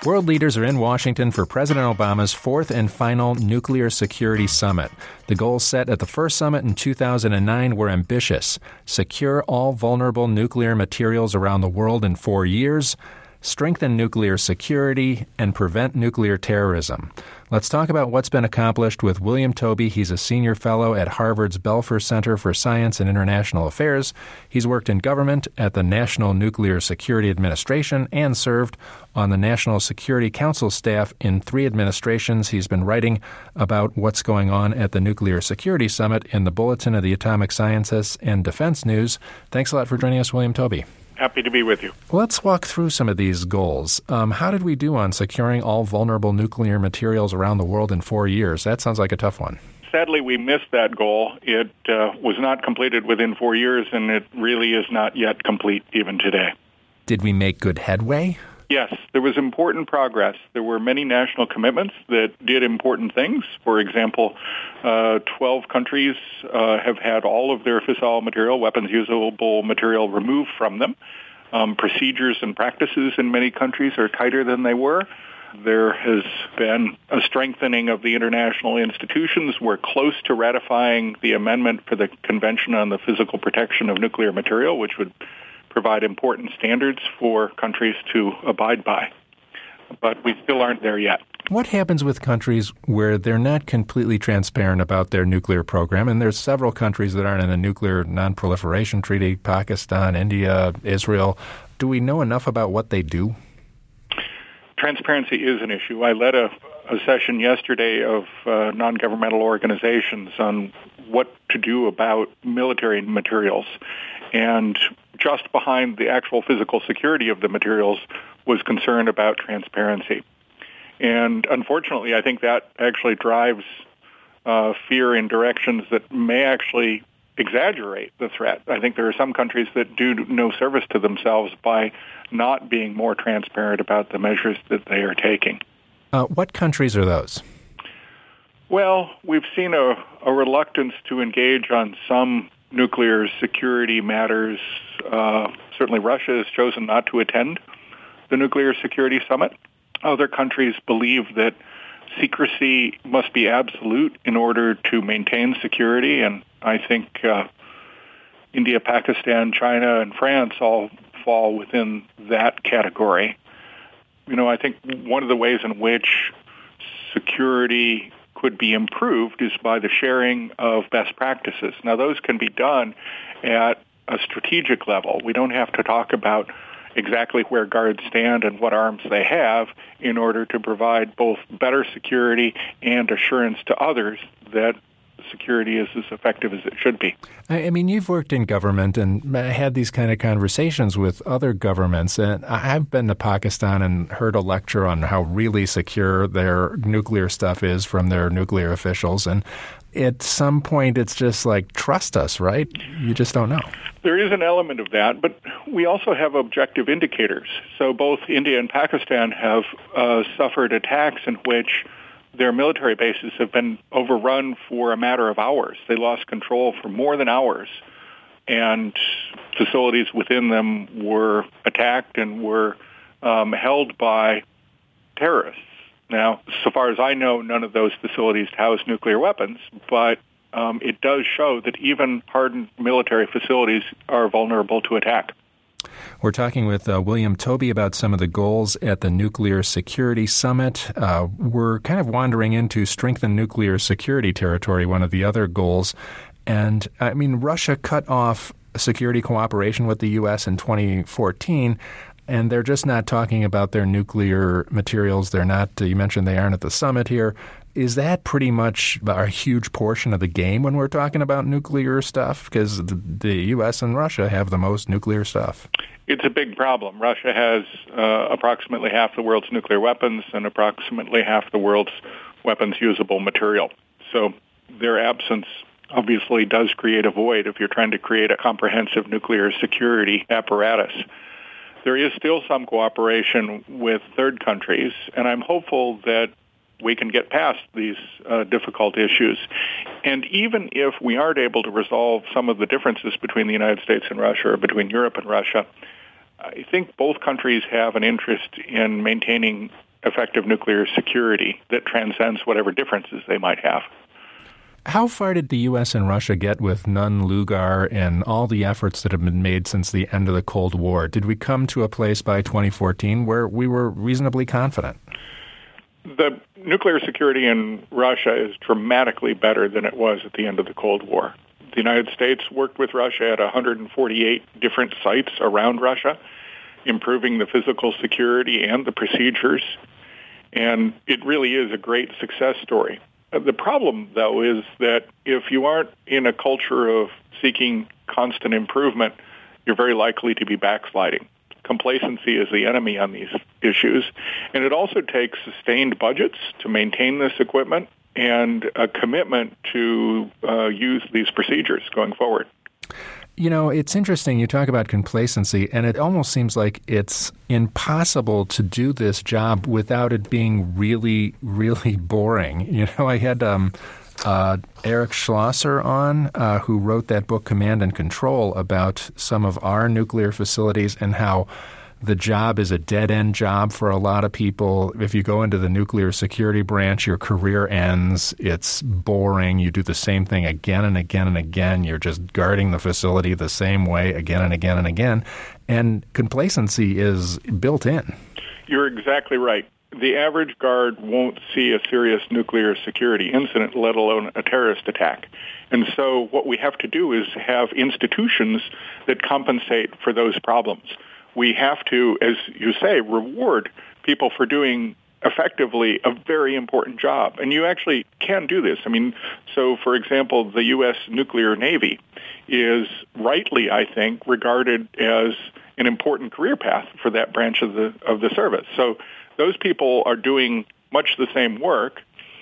World leaders are in Washington for President Obama's fourth and final nuclear security summit. The goals set at the first summit in 2009 were ambitious. Secure all vulnerable nuclear materials around the world in 4 years, strengthen nuclear security, and prevent nuclear terrorism. Let's talk about what's been accomplished with William Tobey. He's a senior fellow at Harvard's Belfer Center for Science and International Affairs. He's worked in government at the National Nuclear Security Administration and served on the National Security Council staff in 3 administrations. He's been writing about what's going on at the Nuclear Security Summit in the Bulletin of the Atomic Scientists and Defense News. Thanks a lot for joining us, William Tobey. Happy to be with you. Let's walk through some of these goals. How did we do on securing all vulnerable nuclear materials around the world in 4 years? That sounds like a tough one. Sadly, we missed that goal. It was not completed within 4 years, and it really is not yet complete even today. Did we make good headway? Yes, there was important progress. There were many national commitments that did important things. For example, 12 countries have had all of their fissile material, weapons-usable material, removed from them. Procedures and practices in many countries are tighter than they were. There has been a strengthening of the international institutions. We're close to ratifying the amendment for the Convention on the Physical Protection of Nuclear Material, which would provide important standards for countries to abide by. But we still aren't there yet. What happens with countries where they're not completely transparent about their nuclear program? And there's several countries that aren't in a nuclear non-proliferation treaty: Pakistan, India, Israel. Do we know enough about what they do? Transparency is an issue. I led a session yesterday of non-governmental organizations on what to do about military materials. And just behind the actual physical security of the materials was concern about transparency. And unfortunately, I think that actually drives fear in directions that may actually exaggerate the threat. I think there are some countries that do no service to themselves by not being more transparent about the measures that they are taking. What countries are those? Well, we've seen a reluctance to engage on some nuclear security matters. Certainly Russia has chosen not to attend the Nuclear Security Summit. Other countries believe that secrecy must be absolute in order to maintain security, and I think India, Pakistan, China, and France all fall within that category. You know, I think one of the ways in which security could be improved is by the sharing of best practices. Now, those can be done at a strategic level. We don't have to talk about exactly where guards stand and what arms they have in order to provide both better security and assurance to others that security is as effective as it should be. I mean, you've worked in government and had these kind of conversations with other governments. And I've been to Pakistan and heard a lecture on how really secure their nuclear stuff is from their nuclear officials. And at some point, it's just like, trust us, right? You just don't know. There is an element of that, but we also have objective indicators. So both India and Pakistan have suffered attacks in which their military bases have been overrun for a matter of hours. They lost control for more than hours, and facilities within them were attacked and were held by terrorists. Now, so far as I know, none of those facilities house nuclear weapons, but it does show that even hardened military facilities are vulnerable to attack. We're talking with William Tobey about some of the goals at the Nuclear Security Summit. We're kind of wandering into strengthen nuclear security territory, one of the other goals. And, I mean, Russia cut off security cooperation with the U.S. in 2014, and they're just not talking about their nuclear materials. They're not, you mentioned they aren't at the summit here. Is that pretty much a huge portion of the game when we're talking about nuclear stuff? Because the U.S. and Russia have the most nuclear stuff. It's a big problem. Russia has approximately half the world's nuclear weapons and approximately half the world's weapons-usable material. So their absence obviously does create a void if you're trying to create a comprehensive nuclear security apparatus. There is still some cooperation with third countries, and I'm hopeful that we can get past these difficult issues. And even if we aren't able to resolve some of the differences between the United States and Russia or between Europe and Russia, I think both countries have an interest in maintaining effective nuclear security that transcends whatever differences they might have. How far did the U.S. and Russia get with Nunn-Lugar and all the efforts that have been made since the end of the Cold War? Did we come to a place by 2014 where we were reasonably confident? The nuclear security in Russia is dramatically better than it was at the end of the Cold War. The United States worked with Russia at 148 different sites around Russia, improving the physical security and the procedures, and it really is a great success story. The problem, though, is that if you aren't in a culture of seeking constant improvement, you're very likely to be backsliding. Complacency is the enemy on these issues, and it also takes sustained budgets to maintain this equipment and a commitment to use these procedures going forward. You know, it's interesting. You talk about complacency, and it almost seems like it's impossible to do this job without it being really, really boring. You know, I had Eric Schlosser on, who wrote that book, Command and Control, about some of our nuclear facilities and how the job is a dead-end job for a lot of people. If you go into the nuclear security branch, your career ends. It's boring. You do the same thing again and again and again. You're just guarding the facility the same way again and again and again. And complacency is built in. You're exactly right. The average guard won't see a serious nuclear security incident, let alone a terrorist attack. And so what we have to do is have institutions that compensate for those problems. We have to, as you say, reward people for doing effectively a very important job. And you actually can do this. I mean, so for example, the U.S. nuclear Navy is rightly, I think, regarded as an important career path for that branch of the service. So those people are doing much the same work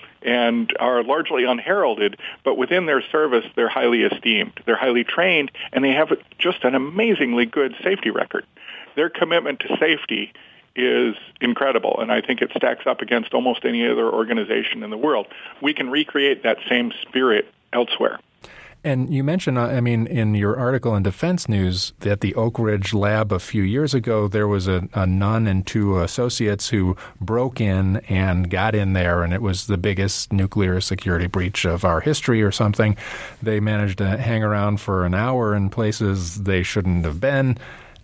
and are largely unheralded, but within their service, they're highly esteemed. They're highly trained, and they have just an amazingly good safety record. Their commitment to safety is incredible, and I think it stacks up against almost any other organization in the world. We can recreate that same spirit elsewhere. And you mentioned, in your article in Defense News that the Oak Ridge lab a few years ago, there was a nun and two associates who broke in and got in there, and it was the biggest nuclear security breach of our history or something. They managed to hang around for an hour in places they shouldn't have been.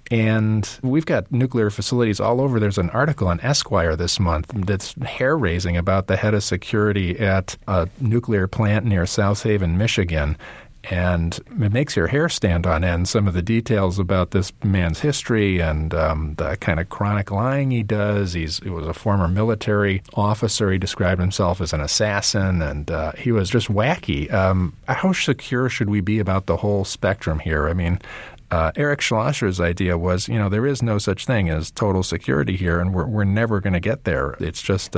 And we've got nuclear facilities all over. There's an article in Esquire this month that's hair-raising about the head of security at a nuclear plant near South Haven, Michigan. And it makes your hair stand on end, some of the details about this man's history and the kind of chronic lying he does. He was a former military officer. He described himself as an assassin, and he was just wacky. How secure should we be about the whole spectrum here? I mean, Eric Schlosser's idea was, there is no such thing as total security here, and we're never going to get there. It's just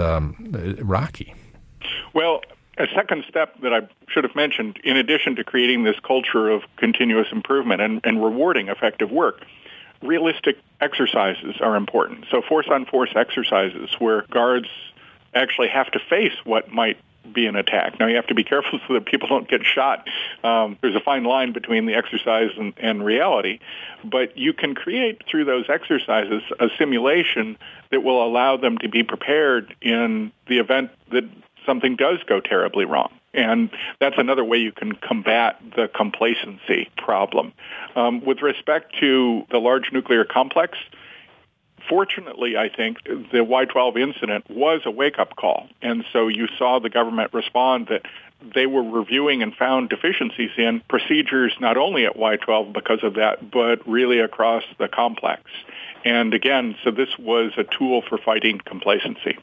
rocky. Well, a second step that I should have mentioned, in addition to creating this culture of continuous improvement and rewarding effective work, realistic exercises are important. So force-on-force exercises where guards actually have to face what might be an attack. Now, you have to be careful so that people don't get shot. There's a fine line between the exercise and reality, but you can create through those exercises a simulation that will allow them to be prepared in the event that something does go terribly wrong. And that's another way you can combat the complacency problem. With respect to the large nuclear complex, fortunately, I think the Y-12 incident was a wake-up call. And so you saw the government respond that they were reviewing and found deficiencies in procedures not only at Y-12 because of that, but really across the complex. And again, so this was a tool for fighting complacency.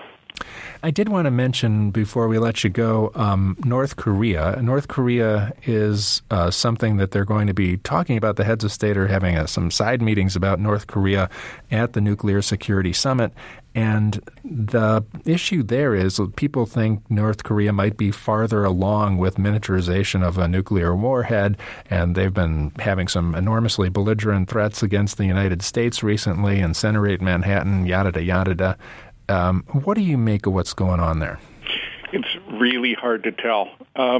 I did want to mention, before we let you go, North Korea. North Korea is something that they're going to be talking about. The heads of state are having some side meetings about North Korea at the Nuclear Security Summit. And the issue there is people think North Korea might be farther along with miniaturization of a nuclear warhead, and they've been having some enormously belligerent threats against the United States recently, incinerate Manhattan, yada, yada. What do you make of what's going on there? It's really hard to tell.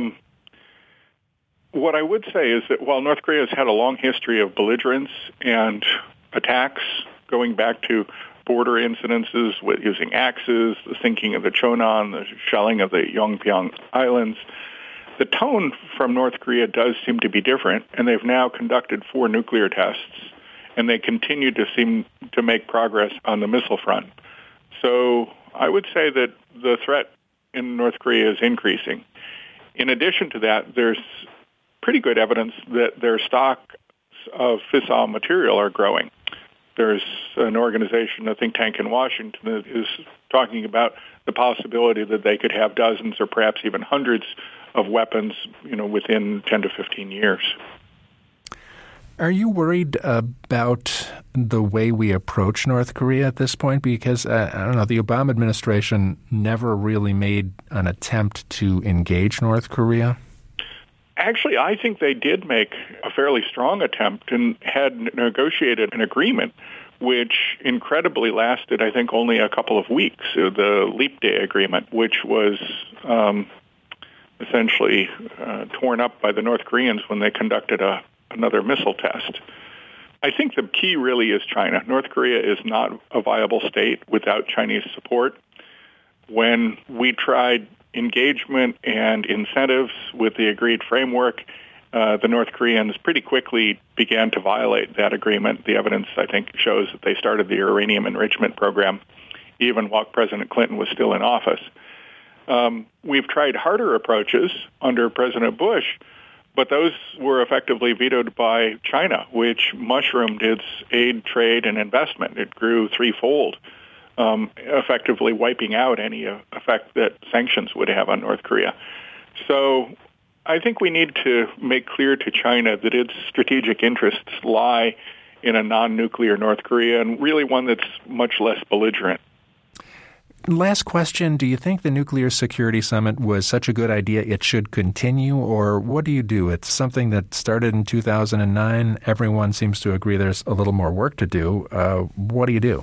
What I would say is that while North Korea has had a long history of belligerence and attacks going back to cross-border incidences with using axes, the sinking of the Chonan, the shelling of the Yongpyong Islands. The tone from North Korea does seem to be different, and they've now conducted 4 nuclear tests, and they continue to seem to make progress on the missile front. So I would say that the threat in North Korea is increasing. In addition to that, there's pretty good evidence that their stocks of fissile material are growing. There's an organization, a think tank in Washington, that is talking about the possibility that they could have dozens or perhaps even hundreds of weapons, within 10 to 15 years. Are you worried about the way we approach North Korea at this point? Because, the Obama administration never really made an attempt to engage North Korea. Actually, I think they did make a fairly strong attempt and had negotiated an agreement which incredibly lasted, I think, only a couple of weeks, the Leap Day Agreement, which was essentially torn up by the North Koreans when they conducted another missile test. I think the key really is China. North Korea is not a viable state without Chinese support. When we tried engagement and incentives with the agreed framework, the North Koreans pretty quickly began to violate that agreement. The evidence, I think, shows that they started the uranium enrichment program even while President Clinton was still in office. We've tried harder approaches under President Bush, but those were effectively vetoed by China, which mushroomed its aid, trade, and investment. It grew threefold, effectively wiping out any effect that sanctions would have on North Korea. So I think we need to make clear to China that its strategic interests lie in a non-nuclear North Korea, and really one that's much less belligerent. Last question, do you think the Nuclear Security Summit was such a good idea it should continue, or what do you do? It's something that started in 2009. Everyone seems to agree there's a little more work to do. What do you do?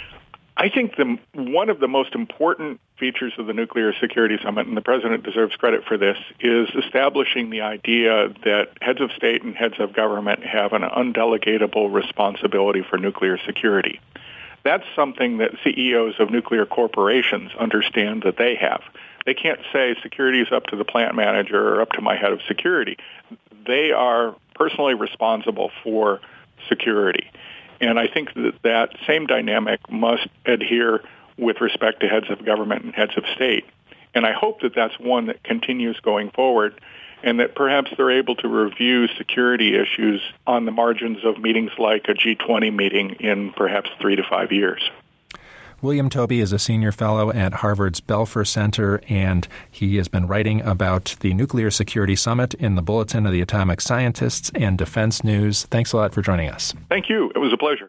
I think one of the most important features of the Nuclear Security Summit, and the President deserves credit for this, is establishing the idea that heads of state and heads of government have an undelegatable responsibility for nuclear security. That's something that CEOs of nuclear corporations understand that they have. They can't say security is up to the plant manager or up to my head of security. They are personally responsible for security. And I think that same dynamic must adhere with respect to heads of government and heads of state. And I hope that that's one that continues going forward, and that perhaps they're able to review security issues on the margins of meetings like a G20 meeting in perhaps 3 to 5 years. William Tobey is a senior fellow at Harvard's Belfer Center, and he has been writing about the Nuclear Security Summit in the Bulletin of the Atomic Scientists and Defense News. Thanks a lot for joining us. Thank you. It was a pleasure.